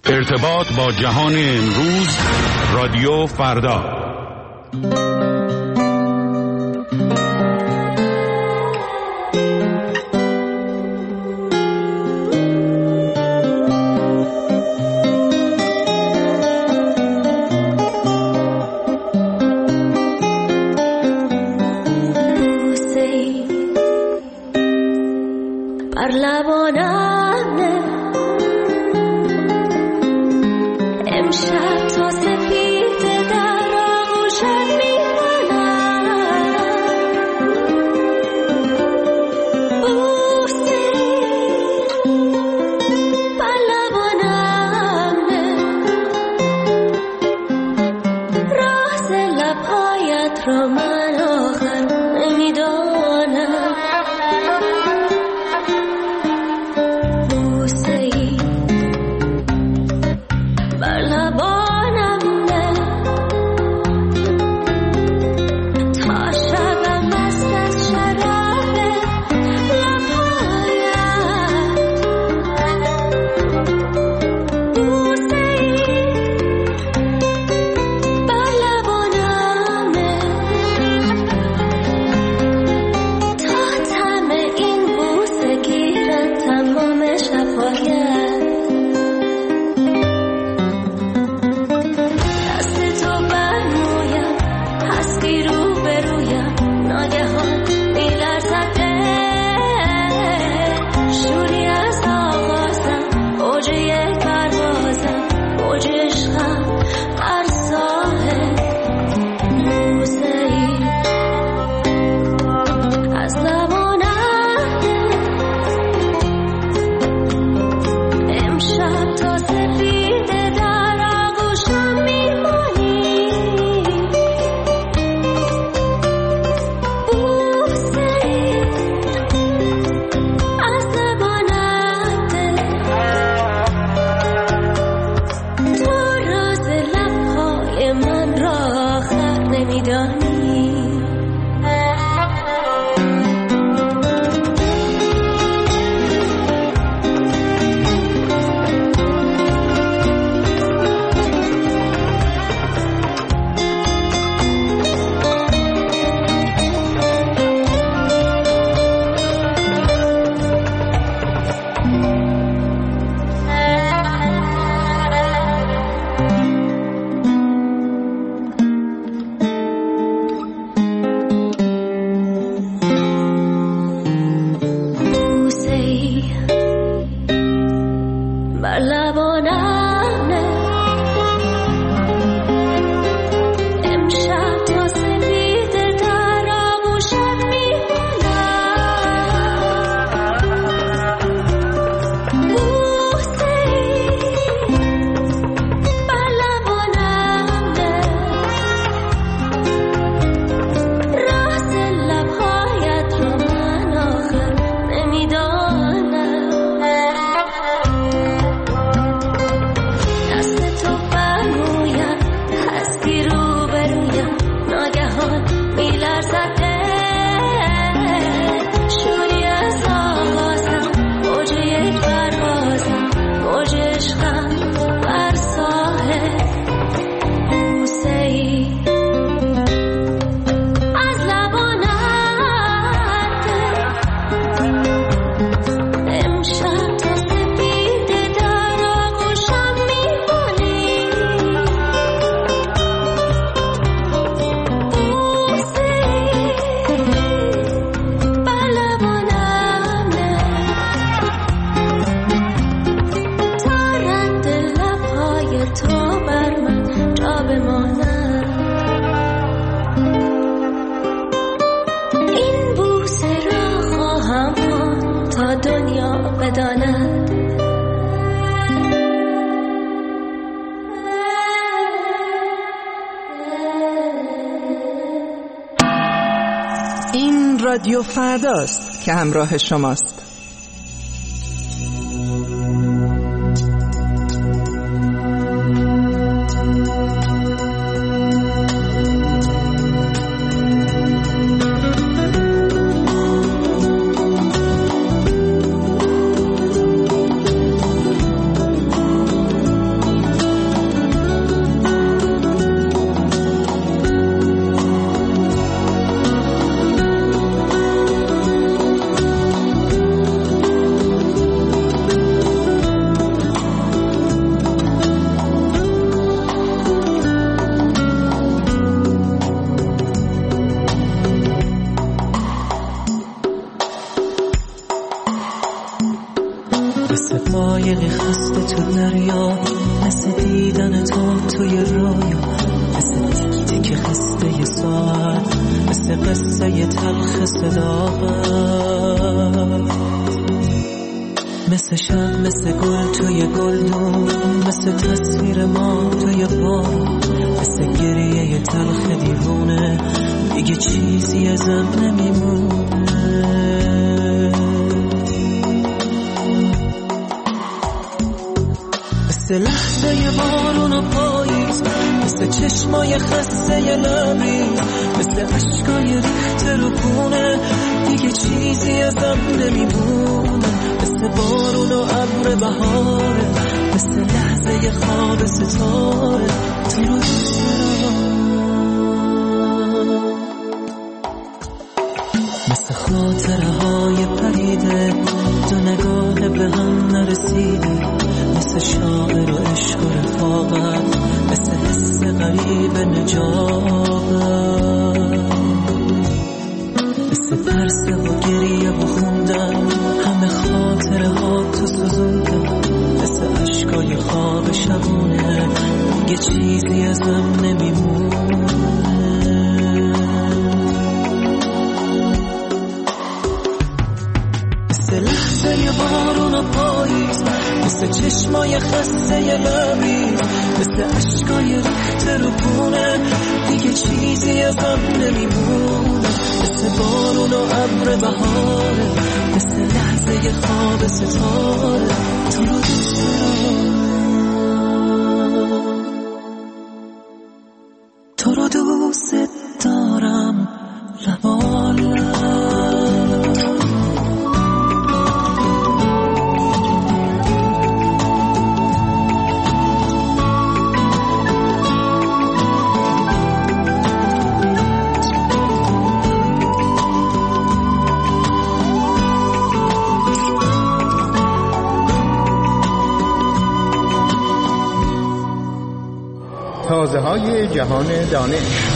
ارتباط با جهان امروز، رادیو فردا. این رادیو فرداست که همراه شماست. عاشقی خسته تو دریا، مثل دیدن تو توی رویا، مثل تیک تیک خسته ی ساعت، مثل قصه ی تلخ صداقت، مثل شب، مثل گل توی گلدون، مثل تصویر ما توی بارون، مثل گریه ی تلخ دیوونه، دیگه چیزی ازم نمیمونه. مثل لحظه ی بارون و پاییز، مثل چشمای خسته ی لبریز، مثل عشقای ریخته رو خونه، دیگه چیزی ازم نمیمونه. مثل بارون و ابر بهاره، مثل لحظه ی خواب ستاره، تو رو دوست دارم. مثل خاطره های پریده، دو نگاه به هم نرسیده، مثل شاعر و عشق و رفاقت، مثل حس غریب نجابت، مثل ترس و گریه و خوندن، همه خاطره ها تو سوزوندن، مثل عشقای خواب شبونه، دیگه چیزی ازم نمیمونه. مثل لحظه ی بارون و پاییز، مثل چشمای خسته ی لبریز، مثل عشقای ریخته رو خونه، دیگه چیزی ازم نمیمونه. مثل بارون و ابر بهاره، مثل لحظه ی خواب ستاره، تو رو دوست دارم، تو رو دوست دارم لبالم. تازه های جهان دانش.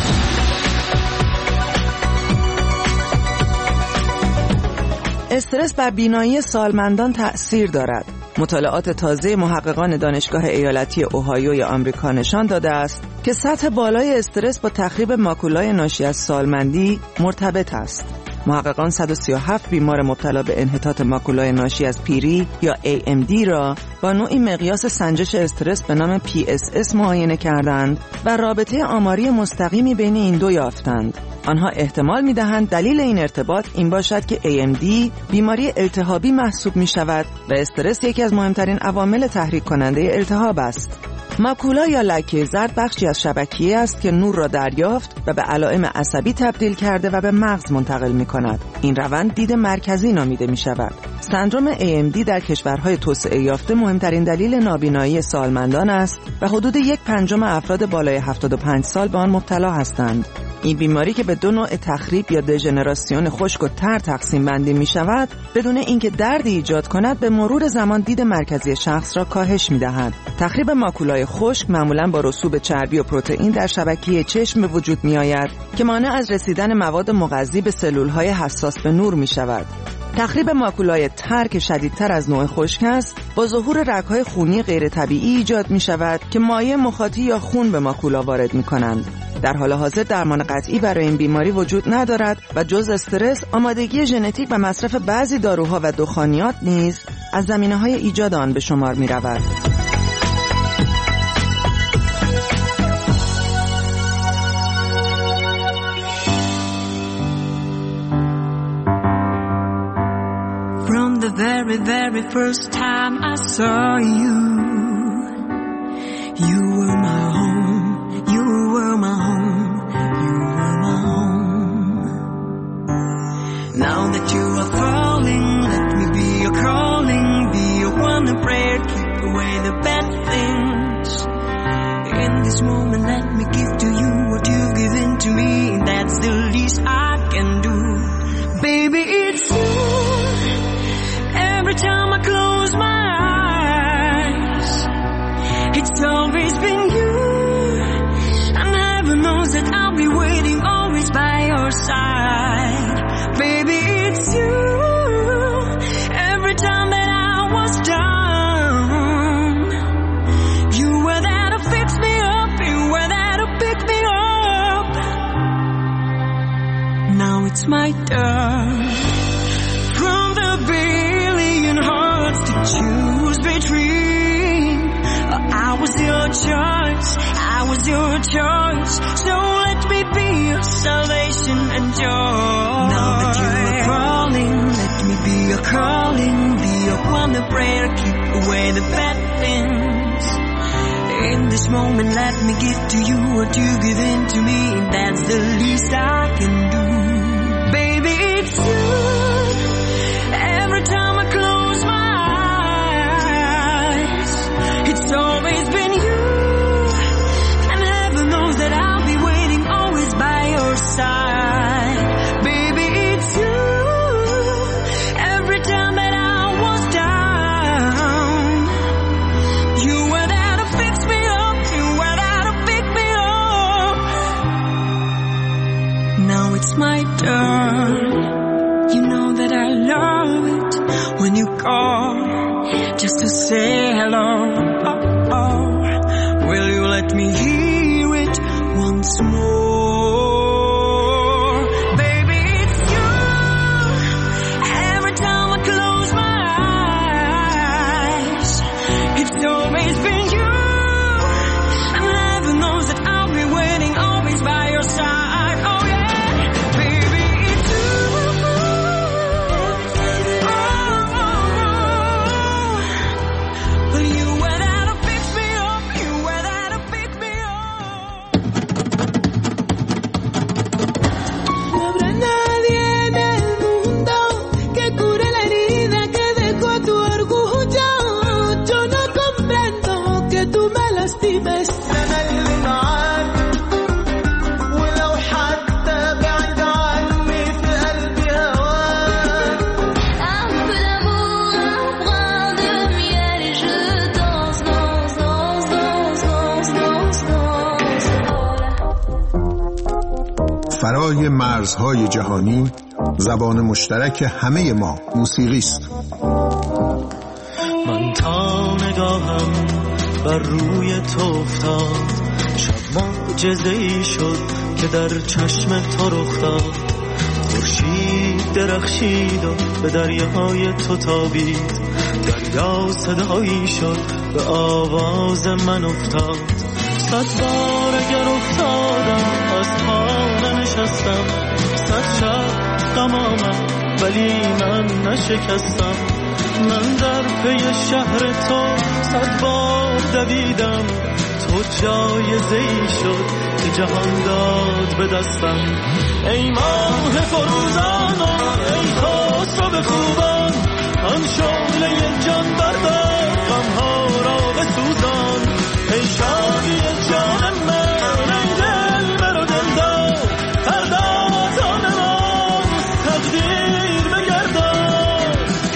استرس بر بینایی سالمندان تأثیر دارد. مطالعات تازه محققان دانشگاه ایالتی اوهایوی آمریکا نشان داده است که سطح بالای استرس با تخریب ماکولای ناشی از سالمندی مرتبط است. محققان 137 بیمار مبتلا به انحطاط ماکولای ناشی از پیری یا AMD را با نوعی مقیاس سنجش استرس به نام PSS معاینه کردند و رابطه آماری مستقیمی بین این دو یافتند. آنها احتمال می‌دهند دلیل این ارتباط این باشد که AMD بیماری التهابی محسوب می‌شود و استرس یکی از مهمترین عوامل تحریک کننده التهاب است. ماکولا یا لکه زرد بخشی از شبکیه است که نور را دریافت و به علائم عصبی تبدیل کرده و به مغز منتقل می‌کند. این روند دید مرکزی نامیده می‌شود. سندرم AMD در کشورهای توسعه یافته مهمترین دلیل نابینایی سالمندان است و حدود 1/5 افراد بالای 75 سال به آن مبتلا هستند. این بیماری که به دو نوع تخریب یا دژنراسیون خشک و تر تقسیم بندی می شود، بدون اینکه دردی ایجاد کند به مرور زمان دید مرکزی شخص را کاهش می دهد. تخریب ماکولای خشک معمولاً با رسوب چربی و پروتئین در شبکیه چشم به وجود می آید که مانع از رسیدن مواد مغذی به سلولهای حساس به نور می شود. تخریب ماکولای تر که شدیدتر از نوع خشک است، با ظهور رگ‌های خونی غیر طبیعی ایجاد می شود که مایع مخاطی یا خون به ماکولا وارد می کنند. در حال حاضر درمان قطعی برای این بیماری وجود ندارد و جز استرس، آمادگی ژنتیک و مصرف بعضی داروها و دخانیات نیز از زمینه‌های ایجاد آن به شمار می رود. From the very, very first time I saw you, you were my home, you were my home, you were my home. Now that you are falling, let me be your calling, be your wonder prayer, keep away the bad things. In this moment, let me give to you what you've given to me, that's the least I can do. Baby, it's you. Every time I close my eyes, it's always been you. And heaven knows that I'll be waiting always by your side. Baby, it's you. Every time that I was down, my turn. From the billion hearts to choose between, I was your choice, I was your choice. So let me be your salvation and joy. Now that you are crawling, let me be your calling, be your wonder prayer, keep away the bad things. In this moment, let me give to you what you give in to me. That's the least I can do. Baby, it's you. Every time I close my eyes, it's always been you. And heaven knows that I'll be waiting always by your side. Baby, it's you. Every time that I was down, you were there to fix me up. You were there to pick me up. Now it's my turn. You know that I love it when you call just to say hello. Oh, oh. Will you let me hear it once more? Baby, it's you. Every time I close my eyes, it's always been you. And heaven knows that I'll be waiting always by your side. Oh yeah, baby, it's you. But you were there to fix me up. You were there to pick me up. No habrá nadie en el mundo que cure la herida que dejó tu orgullo. Yo no comprendo que tú me lastimes. أنا اللي معاك ولو حتى بعد عني في قلبي هواك. Un peu d'amour, un brin de miel et je danse, danse, danse, danse, danse, danse, danse. فرای مرزهای جهانی زبان مشترک همه ما موسیقی است. من تا نگاهم بر روی تو افتاد، شب معجزه‌ای شد که در چشم تو رخ داد. خورشید درخشید و به دریاهای تو تابید، دریا صدایی شد به آواز من افتاد. 100 بار اگر افتادم از پا ننشستم، 100 شب غم آمد ولی من نشکستم. من در پی شهر تو 100 بار دویدم، تو جایزه‌ای شد که جهان داد به دستم. ای ماه فروزان و ای خسرو به خوبان، آن شعله جان بردار غم‌ها را بسوزان. ای شادی جان من، ای دلبر و دلدار، پردازان من تقدیر بگردان.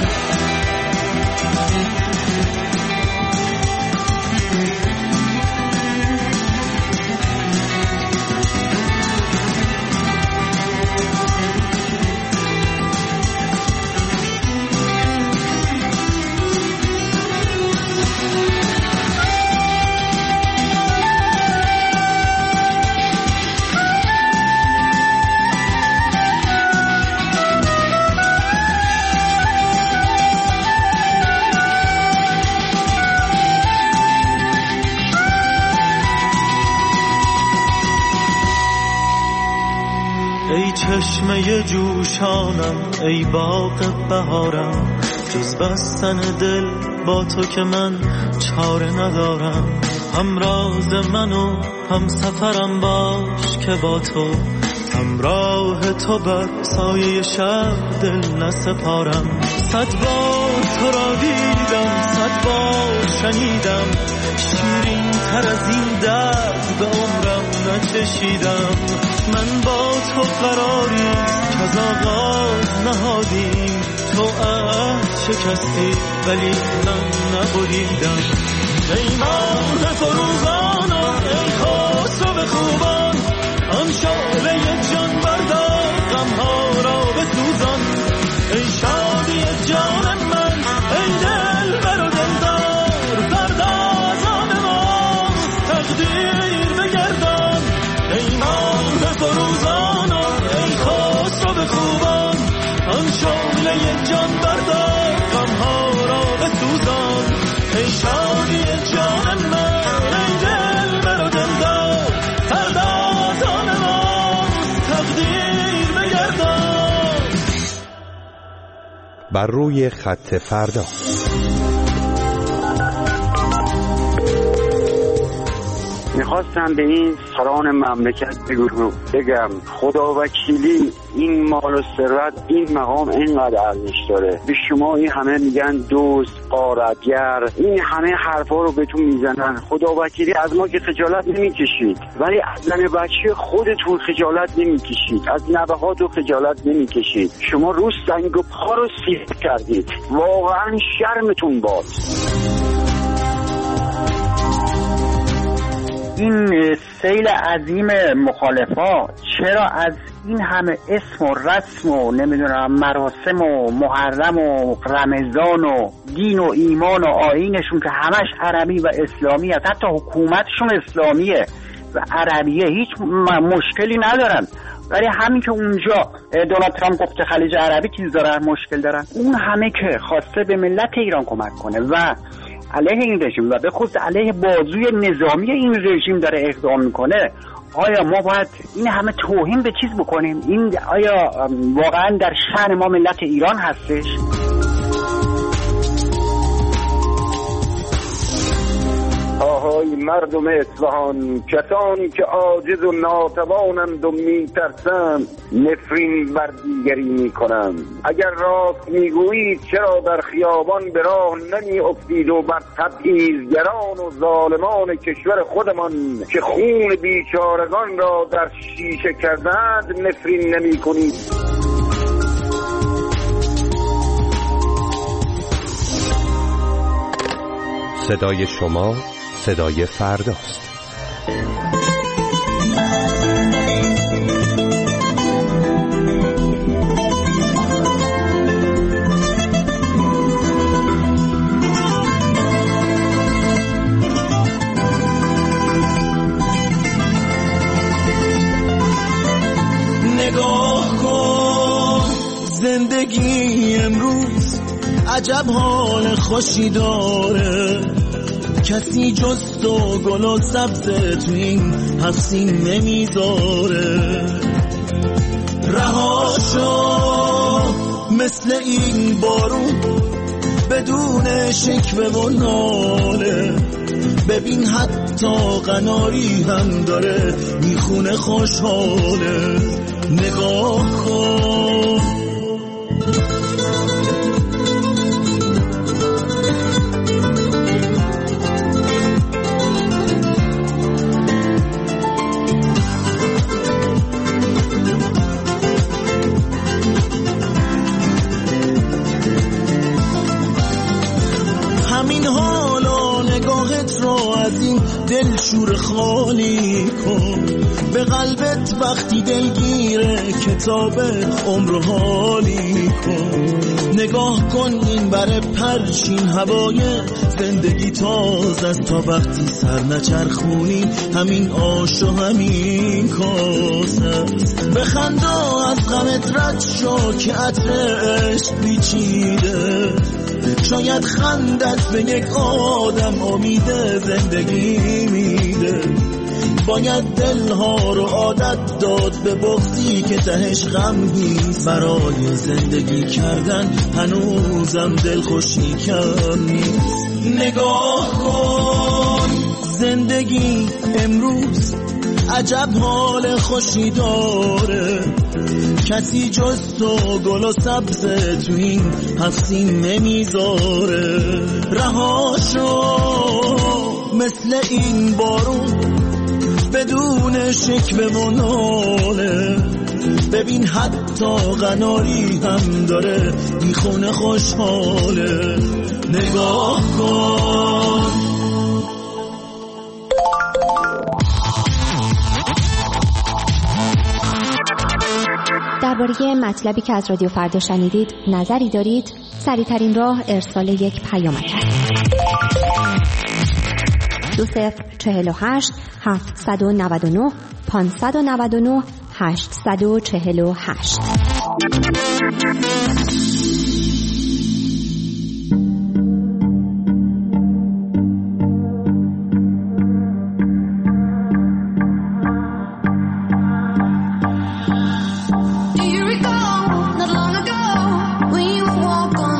ای چشمه جوشانم، ای باغ بهارم، جز بستن دل با تو که من چاره ندارم. همراز من و هم سفرم باش که با تو، همراه تو بر سایه شب دل نسپارم. 100 بار تو را دیدم، 100 بار شنیدم، شیرین تر از این درد به عمرم نچشیدم. من با تو قراری که از آغاز نهادیم، تو عهد شکستی ولی من نبریدم. ای ماه فروزان و ای خسرو به خوبان، آن شعله جان بردار غم‌ها را بسوزان. ای شادی جان من، ای دلبر و دلدار، پردازان ما تقدیر بگردان. ای ماه فروزان و ای خسرو به خوبان، بر روی خط فردا. میخواستم به این سران مملکت بگم خدا وکیلی این مال و ثروت این مقام اینقدر ارزش داره. به شما این همه میگن دوست غارتگر، این همه حرفا رو بهتون میزنن. خدا وکیلی از ما که خجالت نمیکشید، ولی از زن بچه خودتون خجالت نمیکشید، از نوهاتون خجالت نمیکشید. شما رو سنگ و پا رو سیخ کردید، واقعا شرمتون باد. این سیل عظیم مخالفا چرا از این همه اسم و رسم و نمیدونم مراسم و محرم و رمضان و دین و ایمان و آیینشون که همش عربی و اسلامی است، حتی حکومتشون اسلامیه و عربیه، هیچ مشکلی ندارن، ولی همین که اونجا دونالد ترامپ گفته خلیج عربی چیز دارن مشکل دارن. اون همه که خواسته به ملت ایران کمک کنه و علیه این رژیم و به خصوص علیه بازوی نظامی این رژیم داره اقدام میکنه، آیا ما باید این همه توهین به چیز بکنیم؟ این آیا واقعا در شأن ما ملت ایران هستش؟ آهای مردم اصفهان، کسانی که عاجز و ناتوانند و میترسند نفرین بر دیگری میکنند. اگر راست میگویید چرا در خیابان به راه نمی افتید و بر تبعیضگران و ظالمان کشور خودمان که خون بیچارگان را در شیشه کردند نفرین نمی کنید؟ صدای شما صدای فرداست. نگاه کن زندگی امروز عجب حال خوشی داره، کسی جز تو گل و سبز تو این حفظین نمیذاره. رهاشو مثل این بارون بدون شکوه و ناله، ببین حتی قناری هم داره میخونه خوشحاله. نگاه کن دل شور خالی کن، به قلبت وقتی دلگیره کتاب عمر حالی کن. نگاه کن این بره پرچین هوای زندگی تازه است، تا وقتی سر نچرخونی همین آش و همین کاسه است. بخندا از غمت رد شو که عطر عشق پیچیده، شاید خندت به یک آدم امید زندگی میده. باید دلها رو عادت داد به بغضی که تهش غم نیست، برای زندگی کردن هنوزم دلخوشی کم نیست. نگاه کن زندگی امروز عجب حال خوشی داره، کسی جز تو گل و سبز تو این حفظین نمیذاره. رهاشو مثل این بارون بدون شکوه و ناله، ببین حتی قناری هم داره میخونه خوشحاله. نگاه کن درباره مطلبی که از رادیو فردا شنیدید نظری دارید؟ سریع‌ترین راه ارسال یک پیامک است. 2048 799 599 848. Do you recall not long ago when you would walk on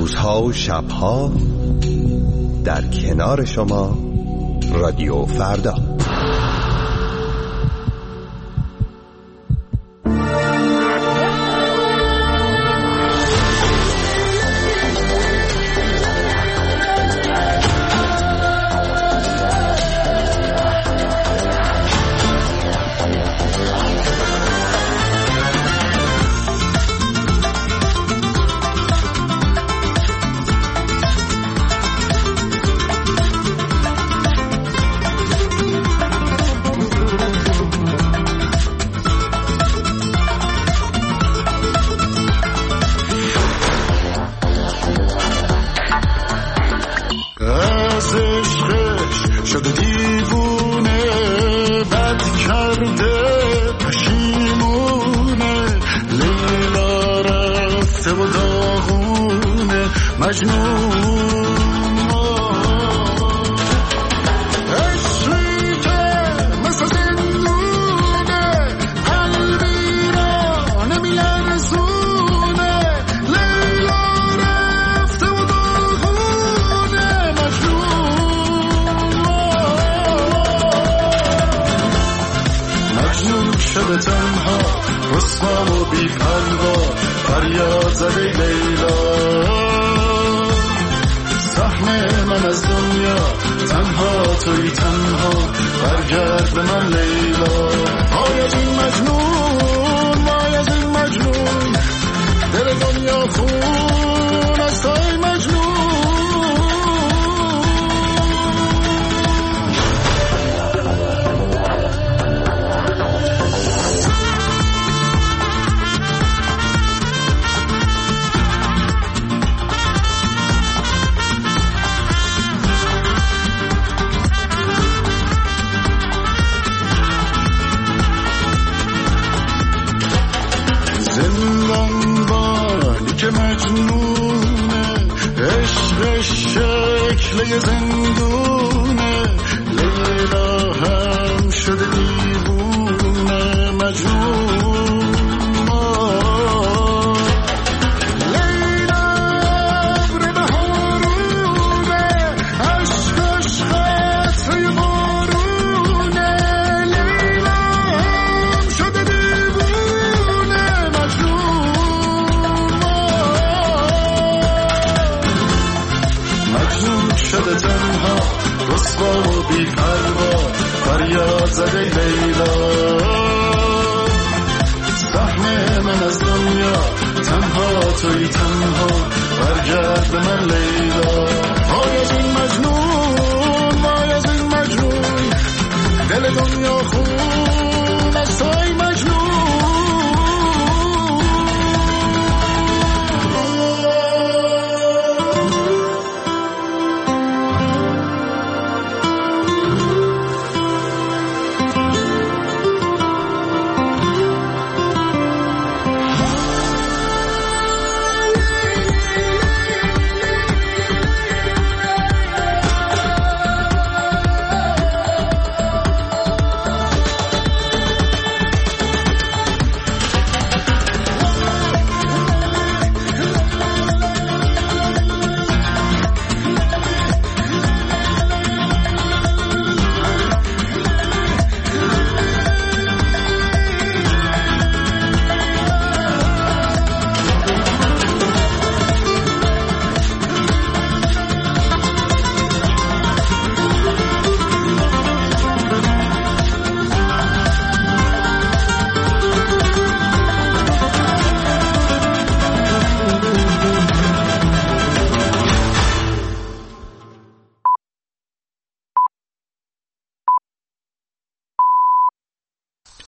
روزها و شبها در کنار شما رادیو فردا. زندونه لیلا هم شده دیوونه